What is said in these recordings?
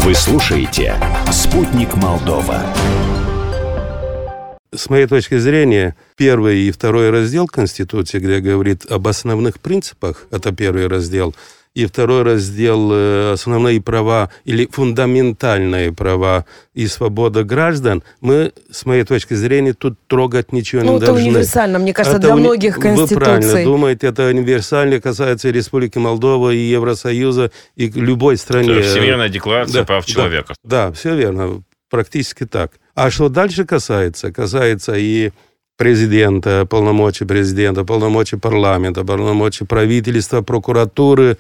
Вы слушаете «Спутник Молдова». С моей точки зрения, первый и второй раздел Конституции, где говорит об основных принципах, это первый раздел, и второй раздел «Основные права» или «Фундаментальные права и свобода граждан», мы, с моей точки зрения, тут трогать ничего не должны. Это универсально, мне кажется, для многих конституций. Вы правильно думаете, это универсально касается Республики Молдова и Евросоюза, и любой стране. То есть Всемирная декларация прав человека. Да, все верно, практически так. А что дальше касается? Касается и президента, полномочий парламента, полномочий правительства, прокуратуры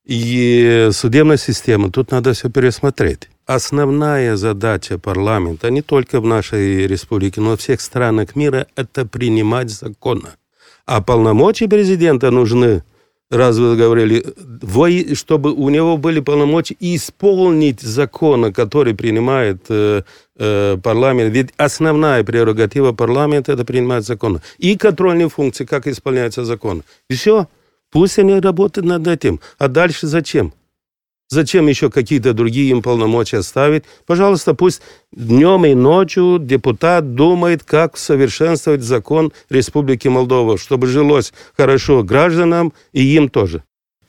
и судебной системы. Тут надо все пересмотреть. Основная задача парламента, не только в нашей республике, но во всех странах мира, это принимать законы. А полномочия президента нужны, раз вы говорили, чтобы у него были полномочия исполнить законы, которые принимает парламент. Ведь основная прерогатива парламента – это принимать законы. И контрольные функции, как исполняются законы. И все. Пусть они работают над этим. А дальше зачем? Зачем еще какие-то другие им полномочия ставить? Пожалуйста, пусть днем и ночью депутат думает, как совершенствовать закон Республики Молдова, чтобы жилось хорошо гражданам и им тоже.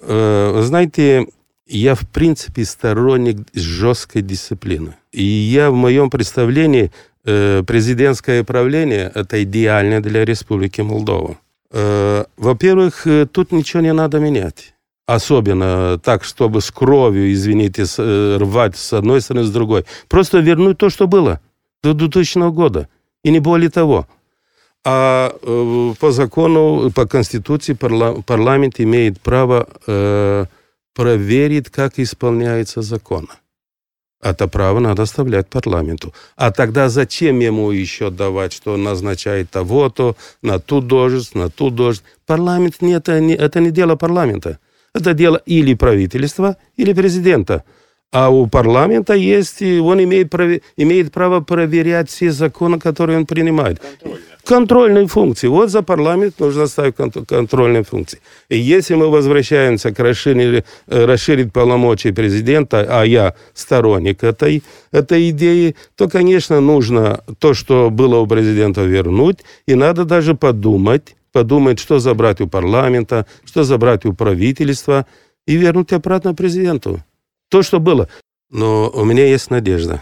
Знаете, я в принципе сторонник жесткой дисциплины. И я в моем представлении президентское правление – это идеально для Республики Молдова. Во-первых, тут ничего не надо менять. Особенно так, чтобы с кровью, извините, рвать с одной стороны, с другой. Просто вернуть то, что было до 2000 года. И не более того. А по закону, по Конституции парламент имеет право проверить, как исполняется закон. Это право надо оставлять парламенту. А тогда зачем ему еще давать, что он назначает того-то, на ту должность, на ту должность? Парламент, это не дело парламента. Это дело или правительства, или президента. А у парламента есть, он имеет право проверять все законы, которые он принимает. Контрольные функции. Вот за парламент нужно ставить контрольные функции. И если мы возвращаемся к расширить полномочия президента, а я сторонник этой идеи, то, конечно, нужно то, что было у президента, вернуть. И надо даже подумать, что забрать у парламента, что забрать у правительства и вернуть обратно президенту. То, что было. Но у меня есть надежда,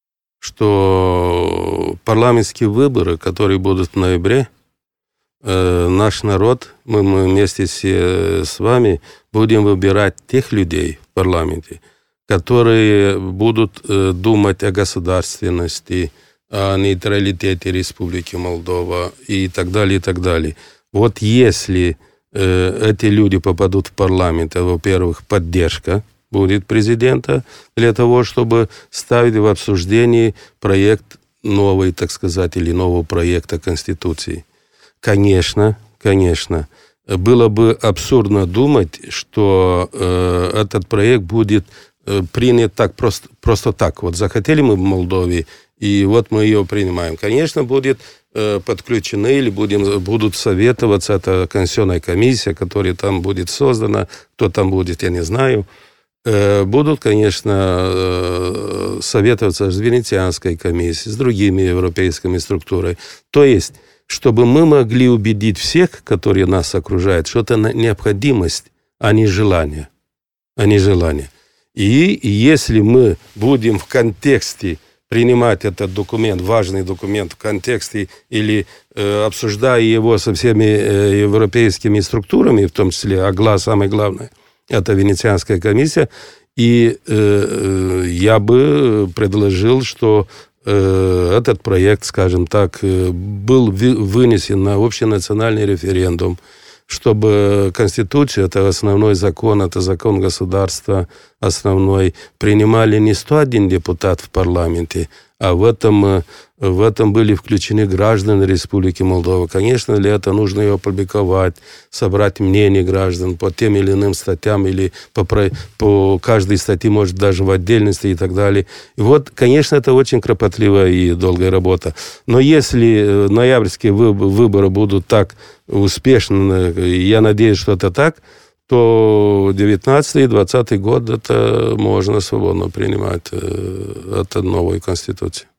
что парламентские выборы, которые будут в ноябре, наш народ, мы вместе с вами будем выбирать тех людей в парламенте, которые будут думать о государственности, о нейтралитете Республики Молдова и так далее, и так далее. Вот если эти люди попадут в парламент, во-первых, поддержка будет президента для того, чтобы ставить в обсуждении проект новый, так сказать, или нового проекта Конституции. Конечно, было бы абсурдно думать, что этот проект будет принят так просто так. Вот захотели мы в Молдове, и вот мы ее принимаем. Конечно, будет подключены или будут советоваться, это Конституционная комиссия, которая там будет создана, кто там будет, я не знаю. Будут, конечно, советоваться с Венецианской комиссией, с другими европейскими структурами. То есть, чтобы мы могли убедить всех, которые нас окружают, что это необходимость, а не желание. И если мы будем в контексте принимать этот документ, важный документ в контексте или обсуждая его со всеми европейскими структурами, в том числе, самое главное, это Венецианская комиссия, и я бы предложил, что этот проект, скажем так, был вынесен на общенациональный референдум, чтобы Конституция, это основной закон, это закон государства основной, принимали не 101 депутат в парламенте, а в этом были включены граждане Республики Молдова. Конечно, для этого нужно ее опубликовать, собрать мнение граждан по тем или иным статьям, или по каждой статье, может, даже в отдельности и так далее. И вот, конечно, это очень кропотливая и долгая работа. Но если ноябрьские выборы будут так успешны, я надеюсь, что это так, то 19 и 20 год это можно свободно принимать от новой Конституции.